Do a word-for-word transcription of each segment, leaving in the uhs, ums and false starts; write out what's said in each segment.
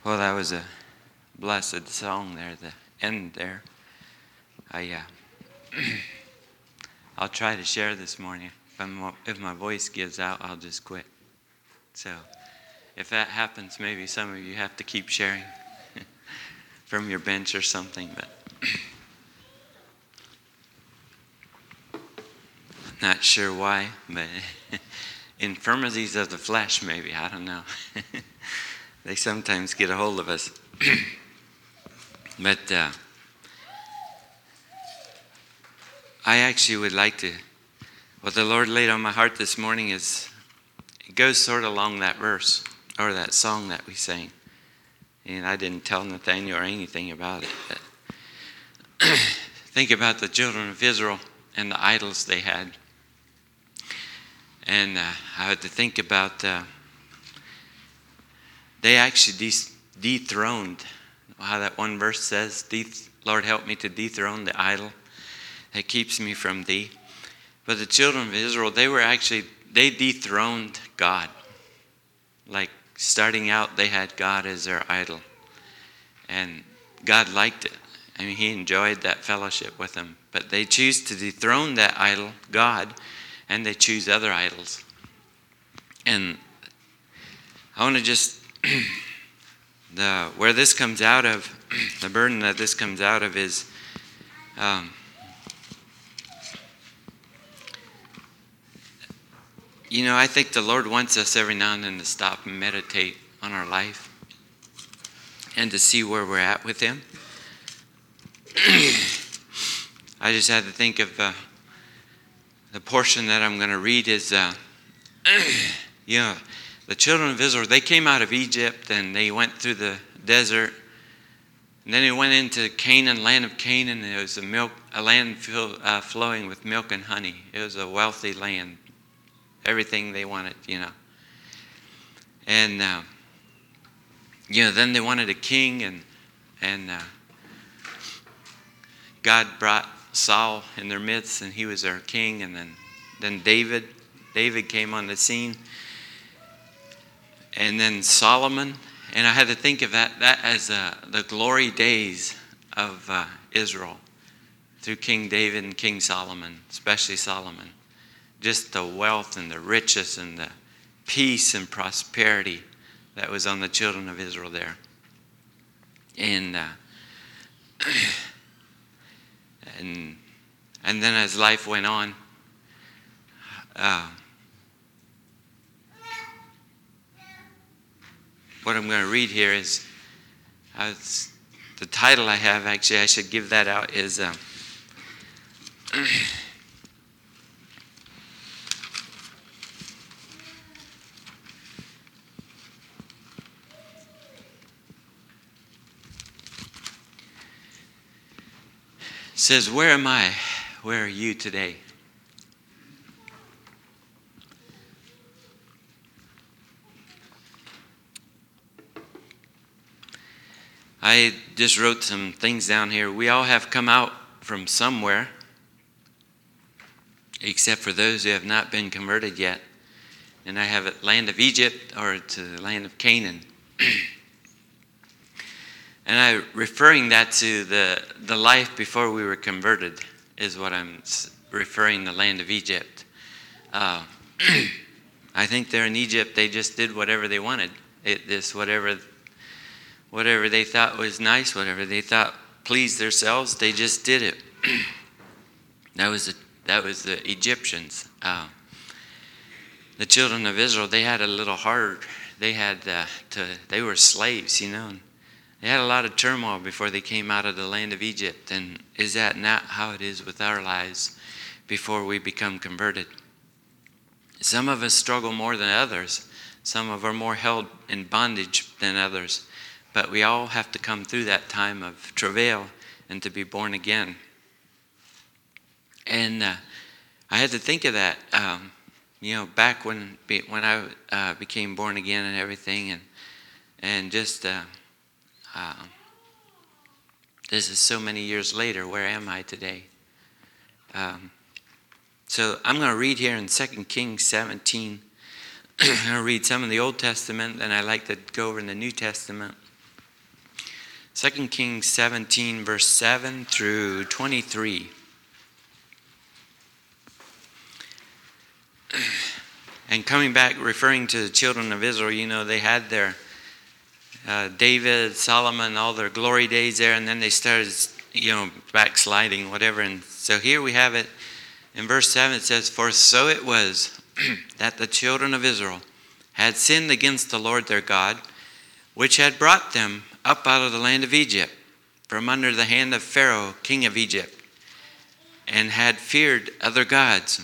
Well, that was a blessed song there, the end there. I, uh, I'll try to share this morning. If, I'm, if my voice gives out, I'll just quit. So if that happens, maybe some of you have to keep sharing from your bench or something. But not sure why, but infirmities of the flesh, maybe. I don't know. They sometimes get a hold of us. But uh, I actually would like to, what the Lord laid on my heart this morning is, it goes sort of along that verse, or that song that we sang. And I didn't tell Nathaniel or anything about it. But think about the children of Israel and the idols they had. And uh, I had to think about, uh, they actually de- dethroned, how that one verse says, Deth- Lord help me to dethrone the idol that keeps me from thee. But the children of Israel, they were actually, they dethroned God. Like starting out, they had God as their idol. And God liked it. I mean, he enjoyed that fellowship with them. But they choose to dethrone that idol, God, and they choose other idols. And I want to just, the where this comes out of, the burden that this comes out of is, um, you know, I think the Lord wants us every now and then to stop and meditate on our life and to see where we're at with Him. I just had to think of uh, the portion that I'm going to read is, uh, you know, the children of Israel, they came out of Egypt and they went through the desert. And then they went into Canaan, land of Canaan, and it was a milk, a land filled, uh, flowing with milk and honey. It was a wealthy land. Everything they wanted, you know. And, uh, you know, then they wanted a king, and and uh, God brought Saul in their midst, and he was their king. And then, then David, David came on the scene. And then Solomon. And I had to think of that, that as uh, the glory days of uh, Israel through King David and King Solomon, especially Solomon. Just the wealth and the riches and the peace and prosperity that was on the children of Israel there. And uh, and and then as life went on, uh, what I'm going to read here is, uh, the title I have, actually I should give that out, is uh, says, where am I? Where are you today? I just wrote some things down here. We all have come out from somewhere, except for those who have not been converted yet. And I have it land of Egypt or to the land of Canaan. And I referring that to the, the life before we were converted is what I'm referring the land of Egypt. Uh, I think there in Egypt they just did whatever they wanted. It, this whatever whatever they thought was nice, whatever they thought pleased themselves, they just did it. that was the, that was the Egyptians. Uh, the children of Israel, they had a little hard. They had uh, to. They were slaves, you know. They had a lot of turmoil before they came out of the land of Egypt. And is that not how it is with our lives before we become converted? Some of us struggle more than others. Some of us are more held in bondage than others. But we all have to come through that time of travail and to be born again. And uh, I had to think of that, um, you know, back when when I uh, became born again and everything. And, and just... Uh, Uh, this is so many years later. Where am I today? Um, so I'm going to read here in Second Kings seventeen. I'm going to read some of the Old Testament, and I like to go over in the New Testament. Second Kings seventeen, verse seven through twenty-three. And coming back, referring to the children of Israel, you know, they had their uh, David, Solomon, all their glory days there, and then they started, you know, backsliding, whatever. And so here we have it in verse seven. It says, "For so it was that the children of Israel had sinned against the Lord their God, which had brought them up out of the land of Egypt, from under the hand of Pharaoh, king of Egypt, and had feared other gods,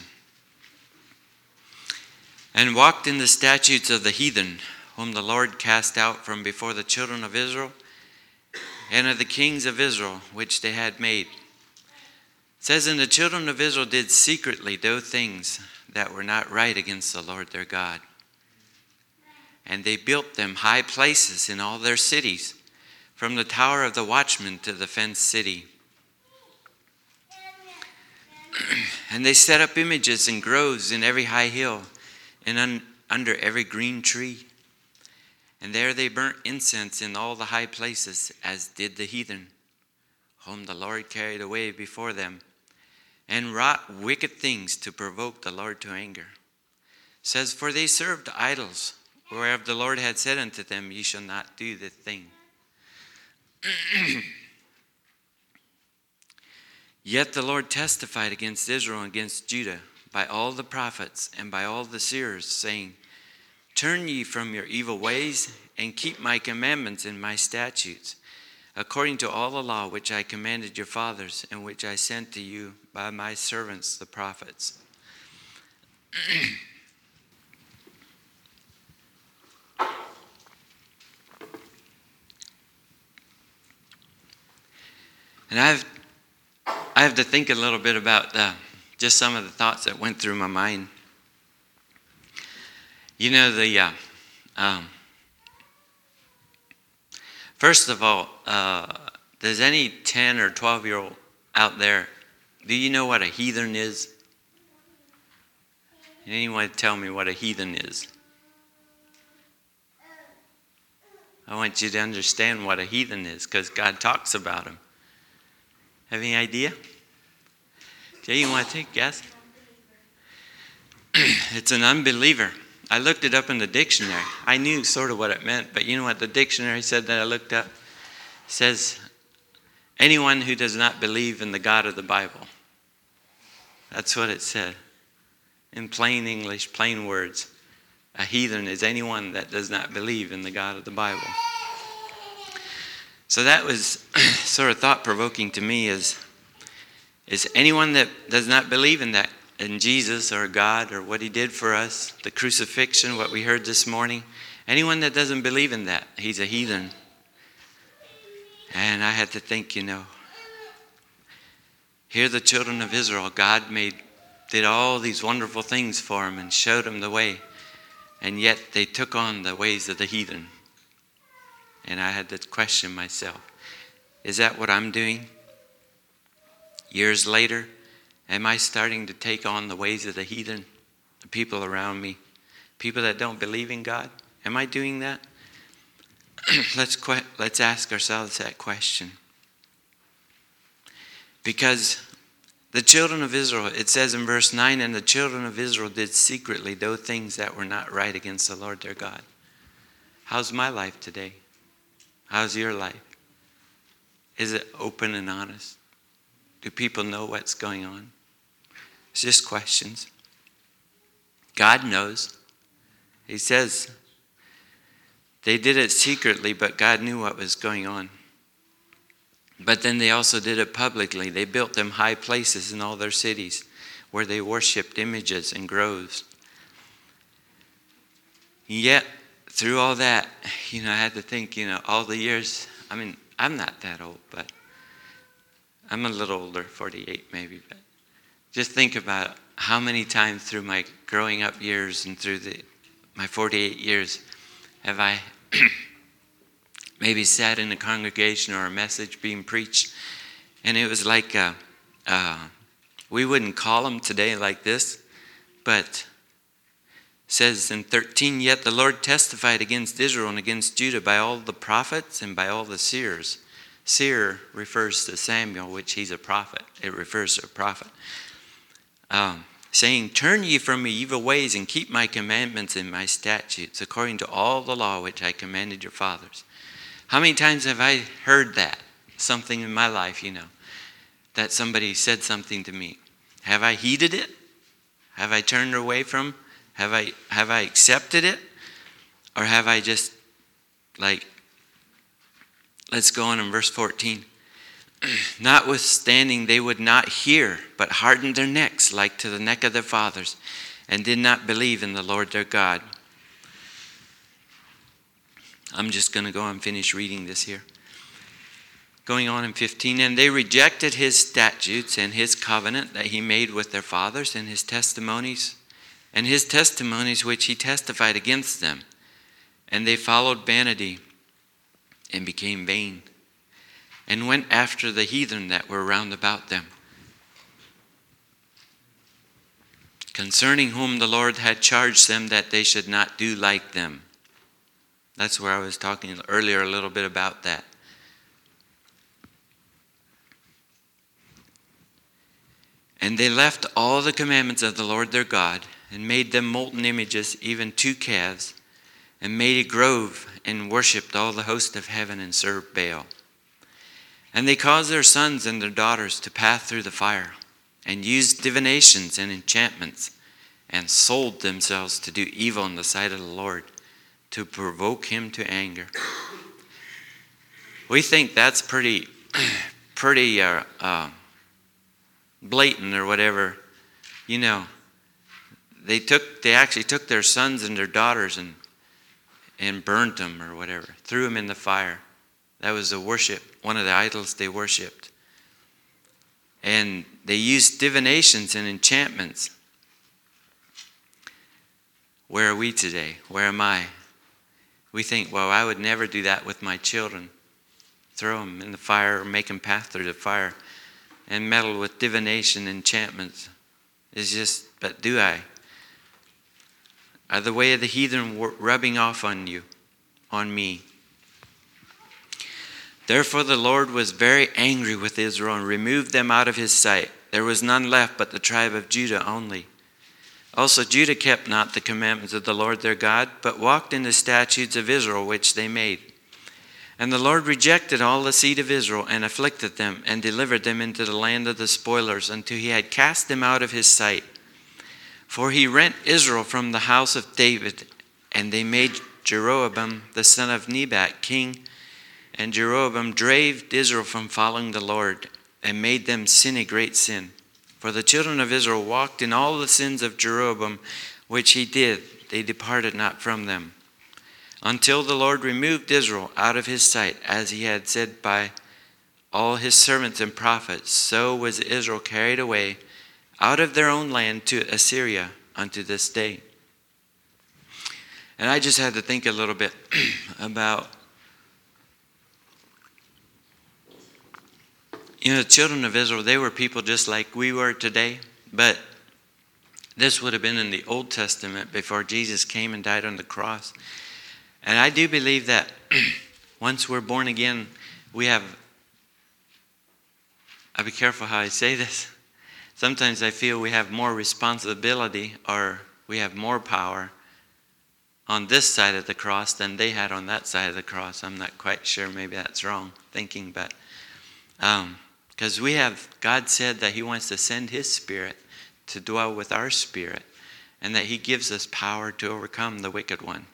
and walked in the statutes of the heathen, whom the Lord cast out from before the children of Israel, and of the kings of Israel, which they had made." It says, "And the children of Israel did secretly those things that were not right against the Lord their God. And they built them high places in all their cities, from the tower of the watchman to the fenced city. And they set up images and groves in every high hill, and un- under every green tree. And there they burnt incense in all the high places, as did the heathen, whom the Lord carried away before them, and wrought wicked things to provoke the Lord to anger. It says, "For they served idols, whereof the Lord had said unto them, Ye shall not do this thing. Yet the Lord testified against Israel and against Judah by all the prophets and by all the seers, saying, Turn ye from your evil ways, and keep my commandments and my statutes, according to all the law which I commanded your fathers, and which I sent to you by my servants the prophets." And I've I have to think a little bit about uh, just some of the thoughts that went through my mind. You know, the uh, um, first of all, uh, does any ten or twelve year old out there, do you know what a heathen is? Anyone tell me what a heathen is? I want you to understand what a heathen is, because God talks about them. Have any idea? Jay, you want to take a guess? It's an unbeliever. I looked it up in the dictionary. I knew sort of what it meant, but you know what the dictionary said that I looked up? It says, anyone who does not believe in the God of the Bible. That's what it said. In plain English, plain words. A heathen is anyone that does not believe in the God of the Bible. So that was sort of thought-provoking to me, is, is anyone that does not believe in that, in Jesus or God or what he did for us, the crucifixion, what we heard this morning, anyone that doesn't believe in that, he's a heathen. And I had to think, you know, here the children of Israel, God made, did all these wonderful things for them and showed them the way. And yet they took on the ways of the heathen. And I had to question myself, is that what I'm doing? Years later, am I starting to take on the ways of the heathen, the people around me, people that don't believe in God? Am I doing that? let's que- let's ask ourselves that question. Because the children of Israel, it says in verse nine, and the children of Israel did secretly those things that were not right against the Lord their God. How's my life today? How's your life? Is it open and honest? Do people know what's going on? It's just questions. God knows. He says they did it secretly, but God knew what was going on. But then they also did it publicly. They built them high places in all their cities where they worshipped images and groves. Yet, through all that, you know, I had to think, you know, all the years, I mean, I'm not that old, but I'm a little older, forty-eight maybe, but just think about how many times through my growing up years and through the my forty-eight years have I maybe sat in a congregation or a message being preached, and it was like, uh, uh, we wouldn't call them today like this, but says in thirteen, yet the Lord testified against Israel and against Judah by all the prophets and by all the seers, seer refers to Samuel, which he's a prophet. It refers to a prophet. Um, saying, turn ye from your evil ways and keep my commandments and my statutes according to all the law which I commanded your fathers. How many times have I heard that? Something in my life, you know, that somebody said something to me. Have I heeded it? Have I turned away from? Have I have I accepted it? Or have I just, like, let's go on in verse fourteen. Notwithstanding, they would not hear, but hardened their necks like to the neck of their fathers, and did not believe in the Lord their God. I'm just going to go and finish reading this here. Going on in fifteen, and they rejected his statutes and his covenant that he made with their fathers, and his testimonies, and his testimonies which he testified against them. And they followed vanity and became vain, and went after the heathen that were round about them, concerning whom the Lord had charged them that they should not do like them. That's where I was talking earlier a little bit about that. And they left all the commandments of the Lord their God, and made them molten images, even two calves, and made a grove, and worshipped all the host of heaven, and served Baal. And they caused their sons and their daughters to pass through the fire, and used divinations and enchantments, and sold themselves to do evil in the sight of the Lord, to provoke him to anger. We think that's pretty, pretty uh, uh, blatant or whatever. You know, they took, they actually took their sons and their daughters and and burnt them or whatever, threw them in the fire. That was the worship, one of the idols they worshipped. And they used divinations and enchantments. Where are we today? Where am I? We think, well, I would never do that with my children. Throw them in the fire or make them pass through the fire. And meddle with divination, enchantments. It's just, but do I? Are the way of the heathen rubbing off on you, on me? Therefore the Lord was very angry with Israel and removed them out of his sight. There was none left but the tribe of Judah only. Also Judah kept not the commandments of the Lord their God, but walked in the statutes of Israel which they made. And the Lord rejected all the seed of Israel, and afflicted them, and delivered them into the land of the spoilers, until he had cast them out of his sight. For he rent Israel from the house of David, and they made Jeroboam the son of Nebat king. And Jeroboam drave Israel from following the Lord, and made them sin a great sin. For the children of Israel walked in all the sins of Jeroboam, which he did. They departed not from them, until the Lord removed Israel out of his sight, as he had said by all his servants and prophets. So was Israel carried away out of their own land to Assyria unto this day. And I just had to think a little bit about, you know, the children of Israel, they were people just like we were today, but this would have been in the Old Testament before Jesus came and died on the cross. And I do believe that once we're born again, we have, I'll be careful how I say this. Sometimes I feel we have more responsibility, or we have more power on this side of the cross than they had on that side of the cross. I'm not quite sure. Maybe that's wrong thinking, but um, because we have, God said that he wants to send his spirit to dwell with our spirit, and that he gives us power to overcome the wicked one.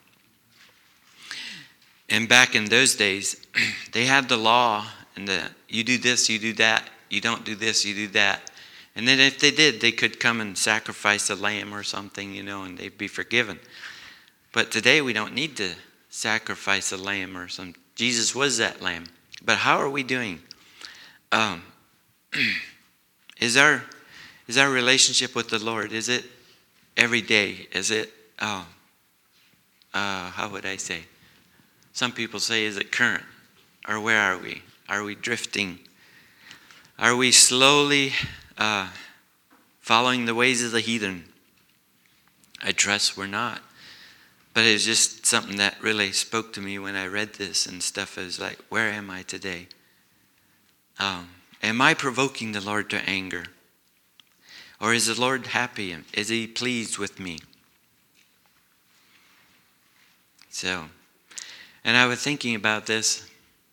And back in those days, they had the law, and the you do this, you do that, you don't do this, you do that. And then if they did, they could come and sacrifice a lamb or something, you know, and they'd be forgiven. But today we don't need to sacrifice a lamb or something. Jesus was that lamb. But how are we doing? Um, is our is our relationship with the Lord, is it every day? Is it, oh, uh, how would I say? Some people say, is it current? Or where are we? Are we drifting? Are we slowly uh, following the ways of the heathen? I trust we're not. But it's just something that really spoke to me when I read this and stuff. It was like, where am I today? Um, am I provoking the Lord to anger? Or is the Lord happy? Is he pleased with me? So, and I was thinking about this.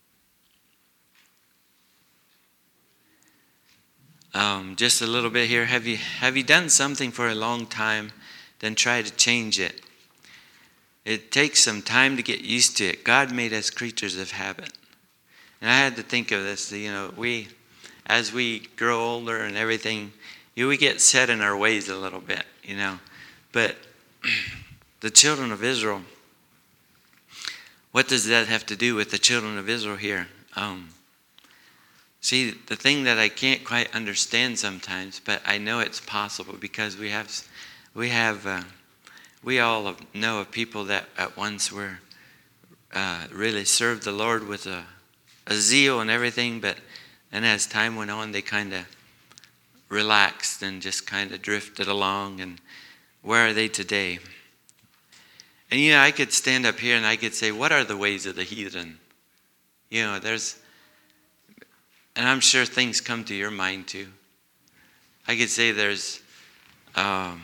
Um, just a little bit here. Have you have you done something for a long time, then try to change it? It takes some time to get used to it. God made us creatures of habit. And I had to think of this, you know, we, as we grow older and everything, you know, we get set in our ways a little bit, you know. But the children of Israel, what does that have to do with the children of Israel here? Um, see, the thing that I can't quite understand sometimes, but I know it's possible because we have, we have, uh, we all know of people that at once were uh, really served the Lord with a, a zeal and everything, but then as time went on, they kind of relaxed and just kind of drifted along. And where are they today? And you know, I could stand up here and I could say, what are the ways of the heathen? You know, there's, and I'm sure things come to your mind too. I could say there's um,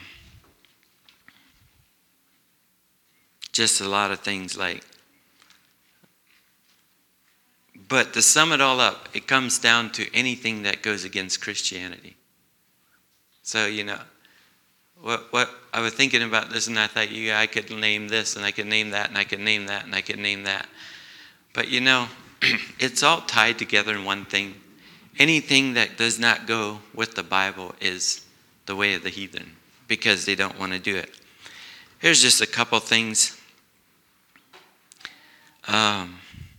just a lot of things like, but to sum it all up, it comes down to anything that goes against Christianity. So, you know, what what I was thinking about this, and I thought, yeah, I could name this, and I could name that, and I could name that, and I could name that. But, you know, it's all tied together in one thing. Anything that does not go with the Bible is the way of the heathen, because they don't want to do it. Here's just a couple things. Um,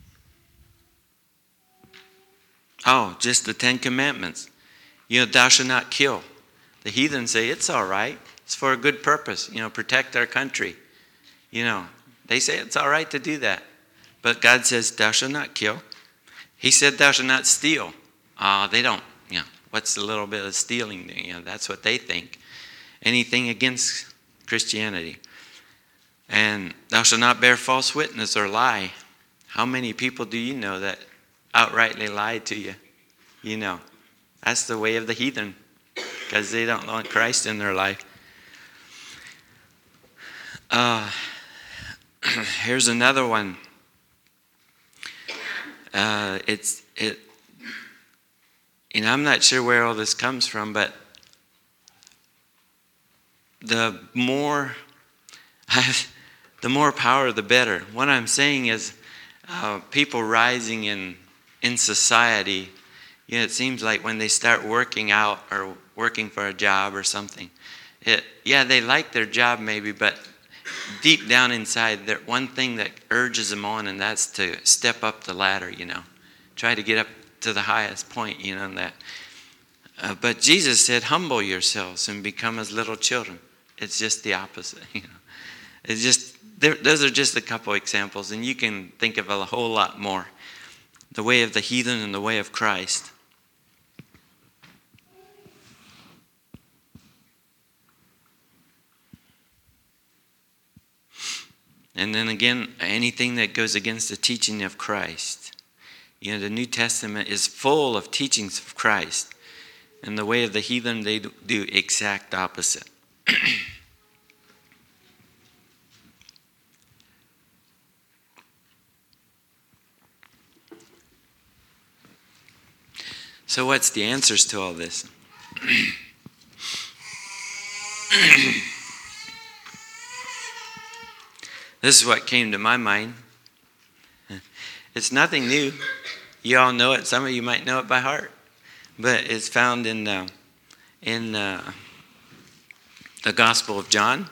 oh, just the Ten Commandments. You know, thou shalt not kill. The heathen say, it's all right. It's for a good purpose. You know, protect our country. You know, they say it's all right to do that. But God says, thou shalt not kill. He said, thou shalt not steal. Uh, they don't, you know, what's a little bit of stealing? You know, that's what they think. Anything against Christianity. And thou shalt not bear false witness or lie. How many people do you know that outrightly lied to you? You know, that's the way of the heathen, because they don't want Christ in their life. Uh, here's another one. Uh, it's it. You know, I'm not sure where all this comes from, but the more, the more power, the better. What I'm saying is, uh, people rising in in society. You know, it seems like when they start working out or working for a job or something, it yeah, they like their job maybe, but deep down inside, there one thing that urges them on, and that's to step up the ladder. You know, try to get up to the highest point. You know that. Uh, but Jesus said, "Humble yourselves and become as little children." It's just the opposite. You know, it's just there, those are just a couple examples, and you can think of a whole lot more. The way of the heathen and the way of Christ. And then again, anything that goes against the teaching of Christ. You know, the New Testament is full of teachings of Christ. And the way of the heathen, they do exact opposite. So what's the answers to all this? This is what came to my mind. It's nothing new. You all know it. Some of you might know it by heart. But it's found in, uh, in uh, the Gospel of John.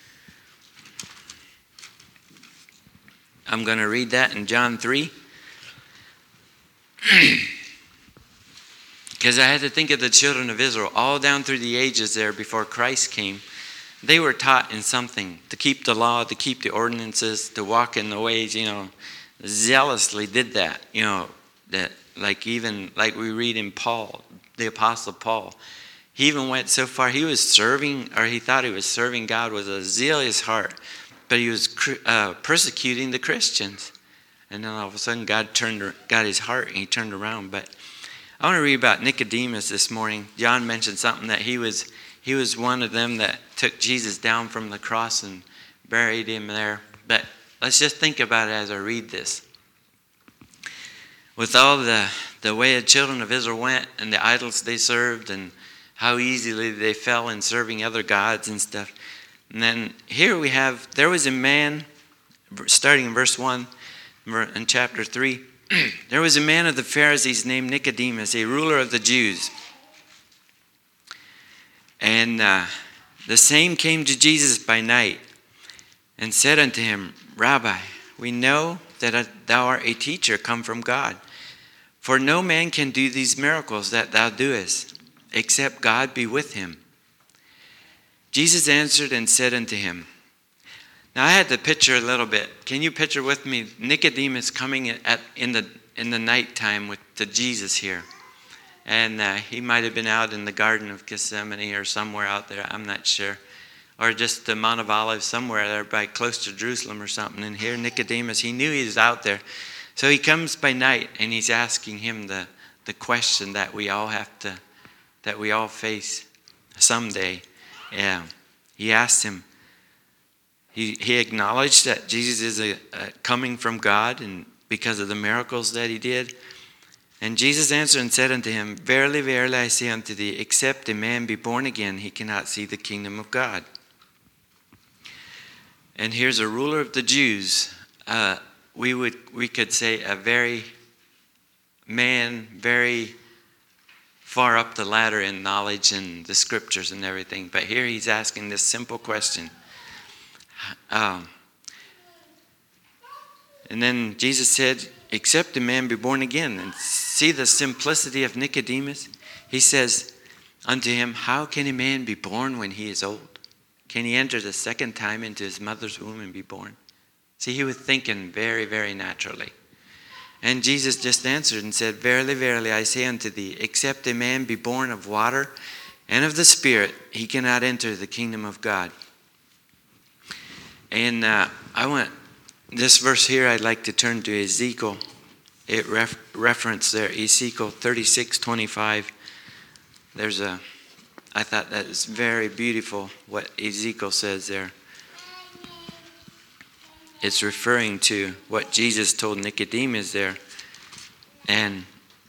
I'm going to read that in John three. Because I had to think of the children of Israel all down through the ages there before Christ came. They were taught in something, to keep the law, to keep the ordinances, to walk in the ways, you know, zealously did that, you know, that like even, like we read in Paul, the Apostle Paul, he even went so far, he was serving, or he thought he was serving God with a zealous heart, but he was uh, persecuting the Christians. And then all of a sudden God turned, got his heart and he turned around. But I want to read about Nicodemus this morning. John mentioned something that he was he was one of them that took Jesus down from the cross and buried him there. But let's just think about it as I read this. With all the, the way the children of Israel went and the idols they served and how easily they fell in serving other gods and stuff. And then here we have, there was a man, starting in verse one, in chapter three, there was a man of the Pharisees named Nicodemus, a ruler of the Jews. And uh, the same came to Jesus by night and said unto him, Rabbi, we know that thou art a teacher come from God. For no man can do these miracles that thou doest, except God be with him. Jesus answered and said unto him. Now I had to picture a little bit. Can you picture with me Nicodemus coming at in the in the nighttime with to Jesus here, and uh, he might have been out in the Garden of Gethsemane or somewhere out there. I'm not sure, or just the Mount of Olives somewhere there by close to Jerusalem or something. And here Nicodemus, he knew he was out there, so he comes by night and he's asking him the the question that we all have to, that we all face someday. Yeah, he asked him. He he acknowledged that Jesus is a, a coming from God and because of the miracles that he did. And Jesus answered and said unto him, Verily, verily, I say unto thee, except a man be born again, he cannot see the kingdom of God. And here's a ruler of the Jews. Uh, we would we could say a very man, very far up the ladder in knowledge and the scriptures and everything. But here he's asking this simple question. Um, and then Jesus said, except a man be born again. And see the simplicity of Nicodemus. He says unto him, how can a man be born when he is old? Can he enter the second time into his mother's womb and be born? See, he was thinking very, very naturally. And Jesus just answered and said, Verily, verily, I say unto thee, except a man be born of water and of the Spirit, he cannot enter the kingdom of God. And uh, I want this verse here, I'd like to turn to Ezekiel. It ref, referenced there, Ezekiel thirty-six twenty-five. There's a, I thought that is very beautiful what Ezekiel says there. It's referring to what Jesus told Nicodemus there. And,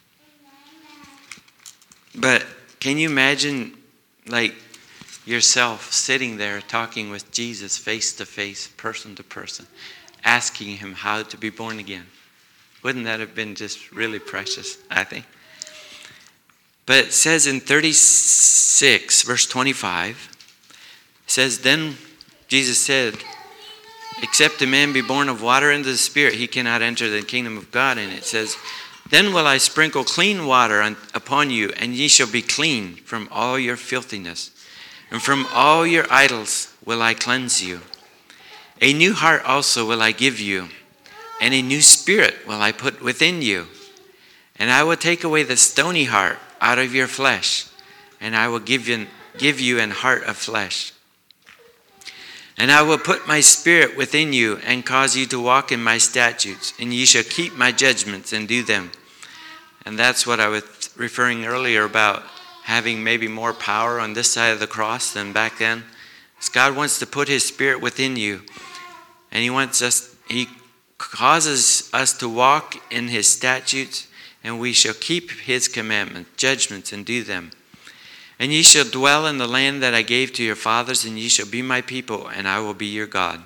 but can you imagine like yourself sitting there talking with Jesus face to face, person to person, asking him how to be born again? Wouldn't that have been just really precious, I think? But it says in thirty-six, verse twenty-five, it says, Then Jesus said, except a man be born of water and the Spirit, he cannot enter the kingdom of God. And it says, Then will I sprinkle clean water on, upon you, and ye shall be clean from all your filthiness. And from all your idols will I cleanse you. A new heart also will I give you, and a new spirit will I put within you. And I will take away the stony heart out of your flesh, and I will give you, give you an heart of flesh. And I will put my spirit within you, and cause you to walk in my statutes, and ye shall keep my judgments and do them. And that's what I was referring earlier about having maybe more power on this side of the cross than back then. Because God wants to put his spirit within you. And he wants us, he causes us to walk in his statutes, and we shall keep his commandments, judgments, and do them. And ye shall dwell in the land that I gave to your fathers, and ye shall be my people, and I will be your God.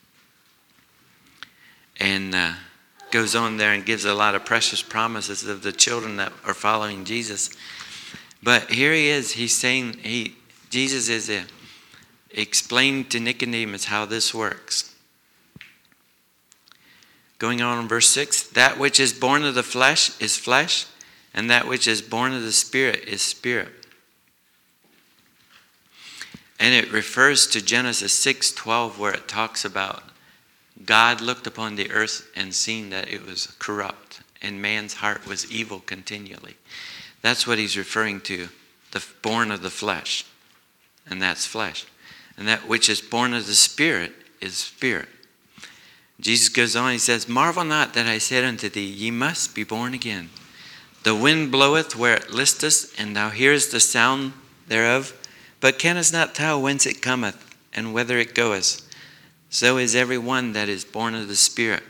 And uh, goes on there and gives a lot of precious promises of the children that are following Jesus. But here he is. He's saying, he Jesus is a, explained to Nicodemus how this works. Going on in verse six, that which is born of the flesh is flesh, and that which is born of the Spirit is spirit. And it refers to Genesis six twelve, where it talks about God looked upon the earth and seen that it was corrupt, and man's heart was evil continually. That's what he's referring to, the born of the flesh, and that's flesh. And that which is born of the Spirit is spirit. Jesus goes on, he says, Marvel not that I said unto thee, ye must be born again. The wind bloweth where it listeth, and thou hearest the sound thereof, but canst not tell whence it cometh, and whither it goeth. So is every one that is born of the Spirit.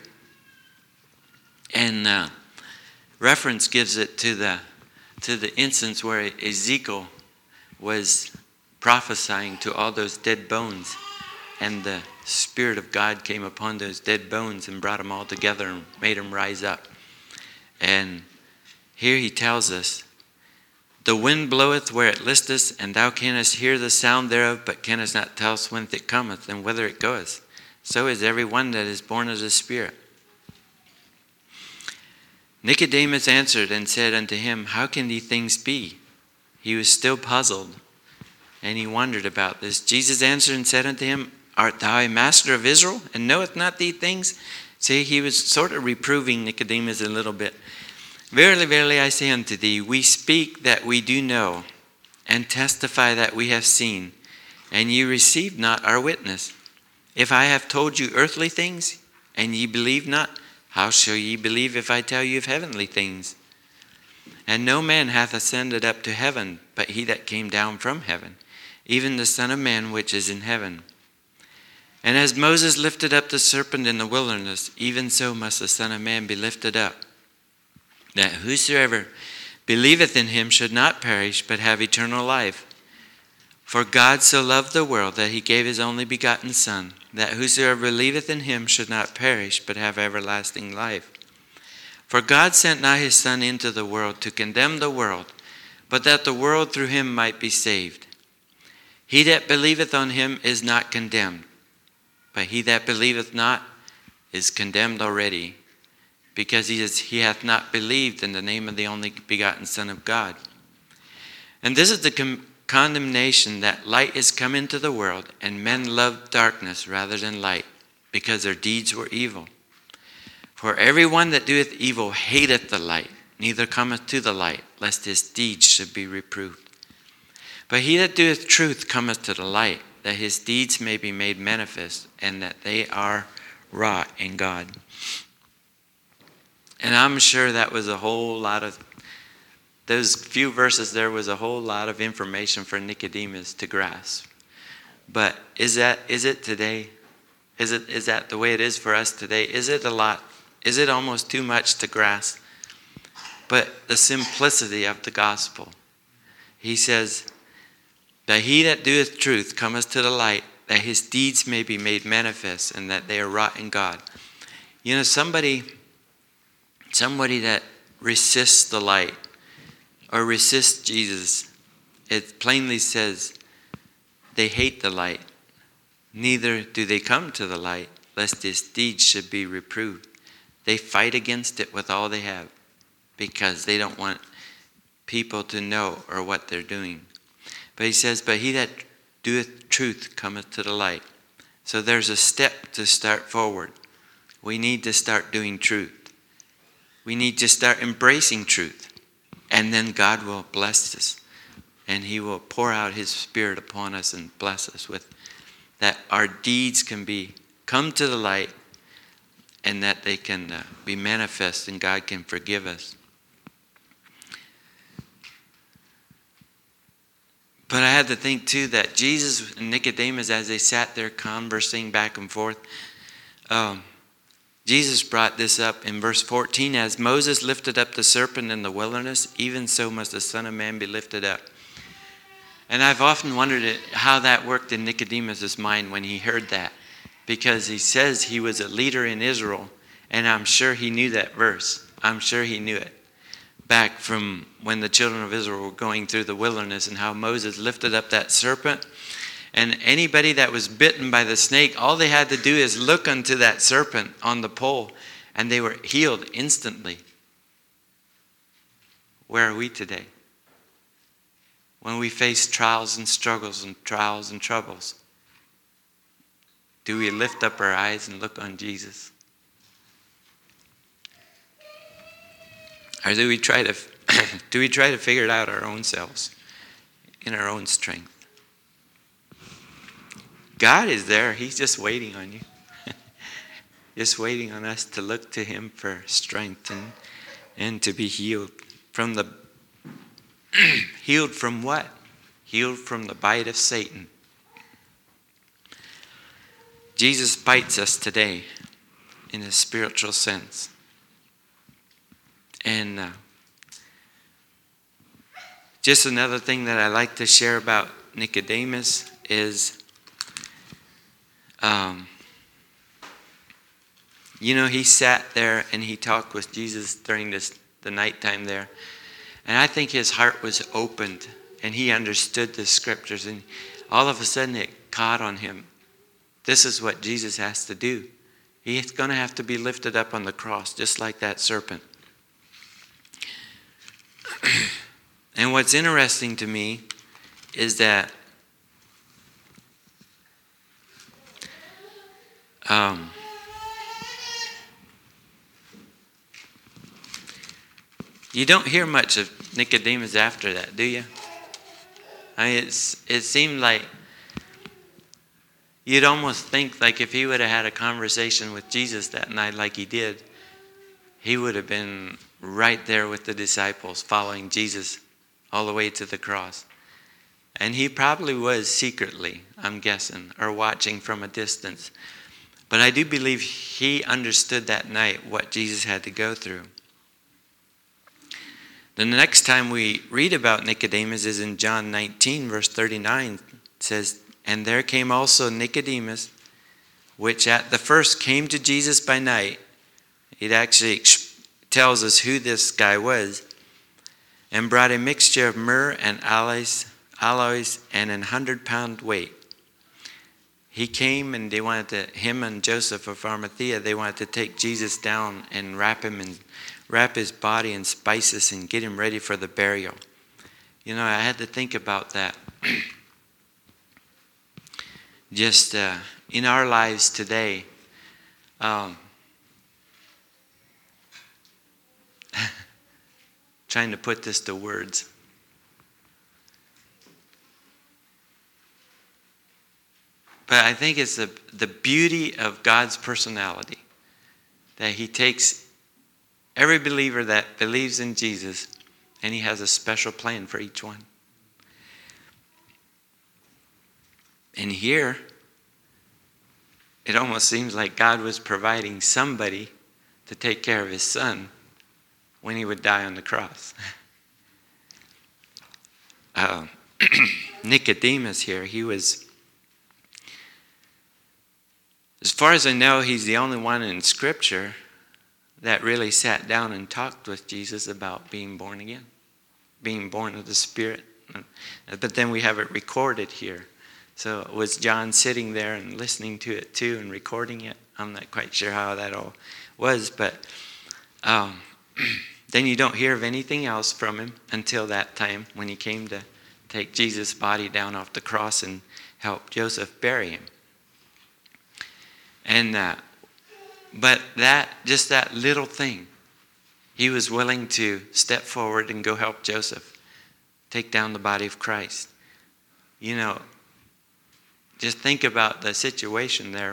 And uh, reference gives it to the to the instance where Ezekiel was prophesying to all those dead bones, and the Spirit of God came upon those dead bones and brought them all together and made them rise up. And here he tells us, the wind bloweth where it listeth, and thou canst hear the sound thereof, but canst not tell whence it cometh, and whither it goeth. So is every one that is born of the Spirit. Nicodemus answered and said unto him, How can these things be? He was still puzzled, and he wondered about this. Jesus answered and said unto him, Art thou a master of Israel, and knoweth not these things? See, he was sort of reproving Nicodemus a little bit. Verily, verily, I say unto thee, we speak that we do know, and testify that we have seen, and ye receive not our witness. If I have told you earthly things, and ye believe not, how shall ye believe if I tell you of heavenly things? And no man hath ascended up to heaven, but he that came down from heaven, even the Son of Man which is in heaven. And as Moses lifted up the serpent in the wilderness, even so must the Son of Man be lifted up, that whosoever believeth in him should not perish, but have eternal life. For God so loved the world that he gave his only begotten Son, that whosoever believeth in him should not perish, but have everlasting life. For God sent not his Son into the world to condemn the world, but that the world through him might be saved. He that believeth on him is not condemned, but he that believeth not is condemned already, because he, is, he hath not believed in the name of the only begotten Son of God. And this is the com- condemnation, that light is come into the world, and men loved darkness rather than light, because their deeds were evil. For every one that doeth evil hateth the light, neither cometh to the light, lest his deeds should be reproved. But he that doeth truth cometh to the light, that his deeds may be made manifest, and that they are wrought in God. And I'm sure that was a whole lot of, those few verses there was a whole lot of information for Nicodemus to grasp. But is that, is it today? Is it, is that the way it is for us today? Is it a lot? Is it almost too much to grasp? But the simplicity of the gospel. He says, that he that doeth truth cometh to the light, that his deeds may be made manifest, and that they are wrought in God. You know, somebody, somebody that resists the light, or resists Jesus, it plainly says they hate the light. Neither do they come to the light, lest his deeds should be reproved. They fight against it with all they have, because they don't want people to know or what they're doing. But he says, but he that doeth truth cometh to the light. So there's a step to start forward. We need to start doing truth. We need to start embracing truth. And then God will bless us. And he will pour out his Spirit upon us and bless us with that our deeds can be come to the light, and that they can uh, be manifest, and God can forgive us. But I had to think too that Jesus and Nicodemus, as they sat there conversing back and forth, um, Jesus brought this up in verse fourteen. As Moses lifted up the serpent in the wilderness, even so must the Son of Man be lifted up. And I've often wondered how that worked in Nicodemus' mind when he heard that. Because he says he was a leader in Israel, and I'm sure he knew that verse. I'm sure he knew it. Back from when the children of Israel were going through the wilderness, and how Moses lifted up that serpent. And anybody that was bitten by the snake, all they had to do is look unto that serpent on the pole, and they were healed instantly. Where are we today? When we face trials and struggles and trials and troubles, do we lift up our eyes and look on Jesus? Or do we try to do we try to figure it out our own selves, in our own strength? God is there. He's just waiting on you. Just waiting on us to look to him for strength and, and to be healed from the healed from what? Healed from the bite of Satan. Jesus bites us today in a spiritual sense. And uh, just another thing that I like to share about Nicodemus is, um, you know, he sat there and he talked with Jesus during this the nighttime there. And I think his heart was opened and he understood the scriptures. And all of a sudden it caught on him. This is what Jesus has to do. He's going to have to be lifted up on the cross, just like that serpent. And what's interesting to me is that um, you don't hear much of Nicodemus after that, do you? I mean, it's, it seemed like you'd almost think like if he would have had a conversation with Jesus that night like he did, he would have been right there with the disciples following Jesus all the way to the cross. And he probably was secretly, I'm guessing, or watching from a distance. But I do believe he understood that night what Jesus had to go through. The next time we read about Nicodemus is in John nineteen, verse thirty-nine. It says, "And there came also Nicodemus, which at the first came to Jesus by night." It actually tells us who this guy was. "And brought a mixture of myrrh and aloes, aloes and an hundred pound weight." He came and they wanted to, him and Joseph of Arimathea, they wanted to take Jesus down and wrap him in, wrap his body in spices and get him ready for the burial. You know, I had to think about that. Just uh, in our lives today, um, trying to put this to words. But I think it's the, the beauty of God's personality that he takes every believer that believes in Jesus and he has a special plan for each one. And here, it almost seems like God was providing somebody to take care of his son when he would die on the cross. uh, Nicodemus here, he was, as far as I know, he's the only one in Scripture that really sat down and talked with Jesus about being born again, being born of the Spirit. But then we have it recorded here. So was John sitting there and listening to it too and recording it? I'm not quite sure how that all was, but um, then you don't hear of anything else from him until that time when he came to take Jesus' body down off the cross and help Joseph bury him. And uh, but that, just that little thing, he was willing to step forward and go help Joseph take down the body of Christ. You know, just think about the situation there.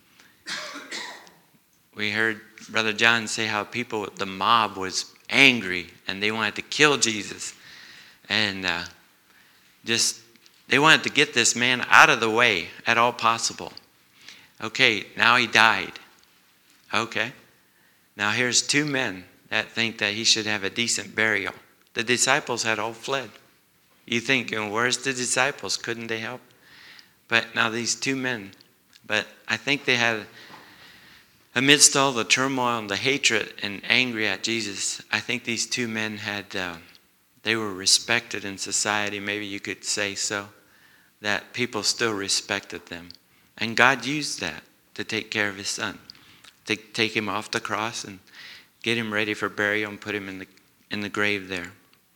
We heard Brother John say how people, the mob was angry and they wanted to kill Jesus. And uh, just, they wanted to get this man out of the way at all possible. Okay, now he died. Okay. Now here's two men that think that he should have a decent burial. The disciples had all fled. You think, you know, where's the disciples? Couldn't they help? But now these two men, but I think they had, amidst all the turmoil and the hatred and angry at Jesus, I think these two men had, uh, they were respected in society, maybe you could say so, that people still respected them. And God used that to take care of his son, to take him off the cross and get him ready for burial and put him in the in the grave there.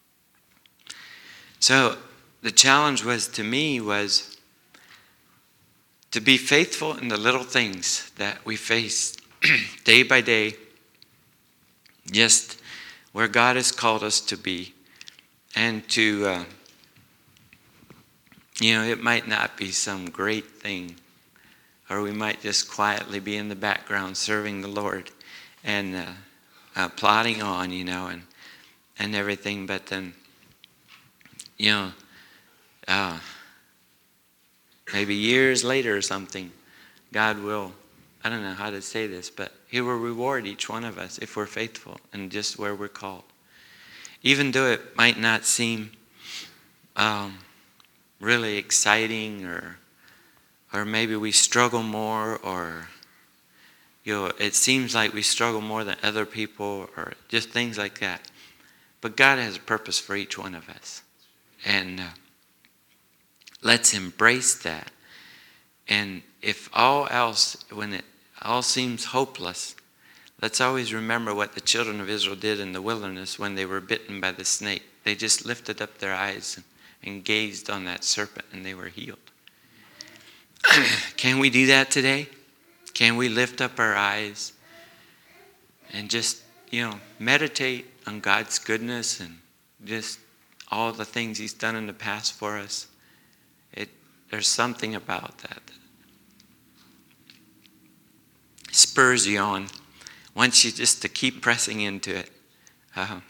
So the challenge was to me was to be faithful in the little things that we face day by day, just where God has called us to be, and to, uh, you know, it might not be some great thing, or we might just quietly be in the background serving the Lord and uh, uh, plodding on, you know, and and everything, but then, you know, uh, maybe years later or something, God will, I don't know how to say this, but He will reward each one of us if we're faithful and just where we're called. Even though it might not seem um, really exciting, or or maybe we struggle more, or you know, it seems like we struggle more than other people, or just things like that. But God has a purpose for each one of us. And uh, let's embrace that. And if all else, when it all seems hopeless, let's always remember what the children of Israel did in the wilderness when they were bitten by the snake. They just lifted up their eyes and, and gazed on that serpent, and they were healed. Can we do that today? Can we lift up our eyes and just, you know, meditate on God's goodness and just all the things He's done in the past for us? It, there's something about that that spurs you on, wants you just to keep pressing into it. Uh,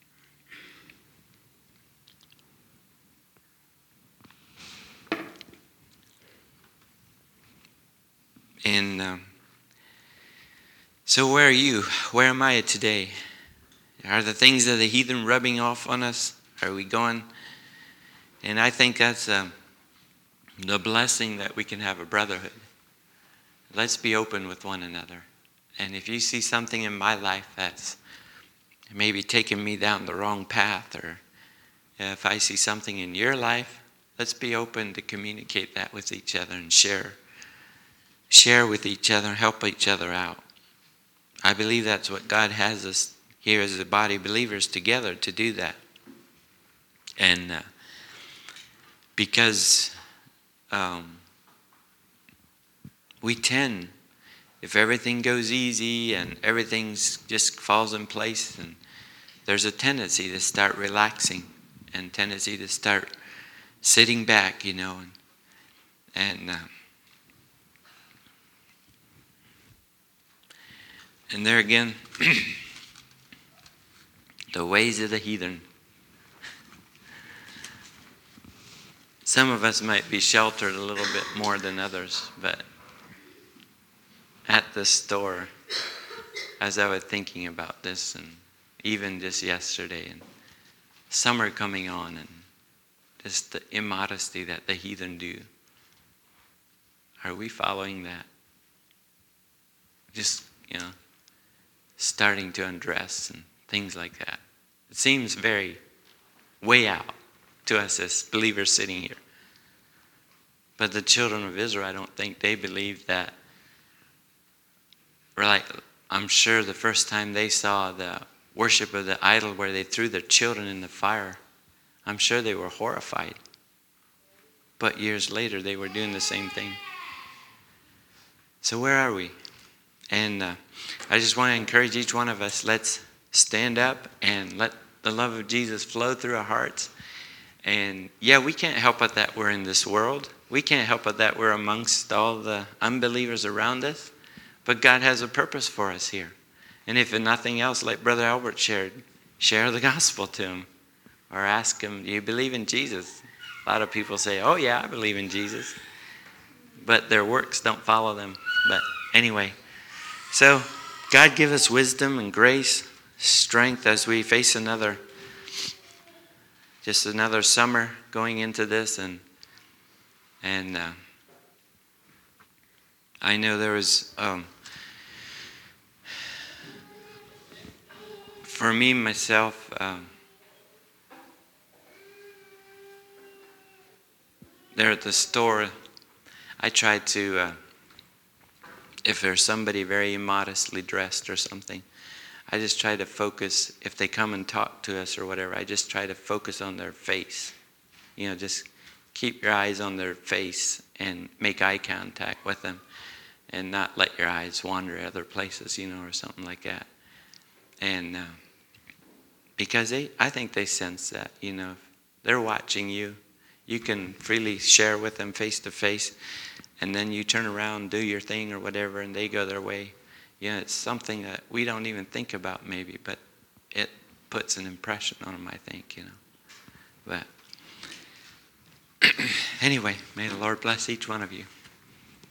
and um, so where are you? Where am I today? Are the things of the heathen rubbing off on us? Are we going? And I think that's um, the blessing that we can have a brotherhood. Let's be open with one another. And if you see something in my life that's maybe taking me down the wrong path, or if I see something in your life, let's be open to communicate that with each other and share. Share with each other, help each other out. I believe that's what God has us here as a body of believers together to do that. And uh, because um, we tend, if everything goes easy and everything just falls in place, and there's a tendency to start relaxing and tendency to start sitting back, you know, and and, uh, and there again, the ways of the heathen. Some of us might be sheltered a little bit more than others, but at the store, as I was thinking about this, and even just yesterday, and summer coming on, and just the immodesty that the heathen do, are we following that? Just, you know, starting to undress and things like that. It seems very way out to us as believers sitting here. But the children of Israel, I don't think they believed that. Like, I'm sure the first time they saw the worship of the idol where they threw their children in the fire, I'm sure they were horrified. But years later, they were doing the same thing. So where are we? And uh, I just want to encourage each one of us, let's stand up and let the love of Jesus flow through our hearts. And yeah, we can't help it that we're in this world. We can't help it that we're amongst all the unbelievers around us. But God has a purpose for us here. And if nothing else, like Brother Albert shared, share the gospel to him. Or ask him, do you believe in Jesus? A lot of people say, oh yeah, I believe in Jesus. But their works don't follow them. But anyway, so God give us wisdom and grace, strength as we face another, just another summer going into this. And and uh, I know there was, um, for me, myself, um, there at the store, I try to, uh, if there's somebody very immodestly dressed or something, I just try to focus, if they come and talk to us or whatever, I just try to focus on their face. You know, just keep your eyes on their face and make eye contact with them and not let your eyes wander other places, you know, or something like that. And uh, because they, I think they sense that, you know, if they're watching you, you can freely share with them face to face, and then you turn around, do your thing or whatever, and they go their way. You know, it's something that we don't even think about maybe, but it puts an impression on them, I think, you know. But anyway, may the Lord bless each one of you.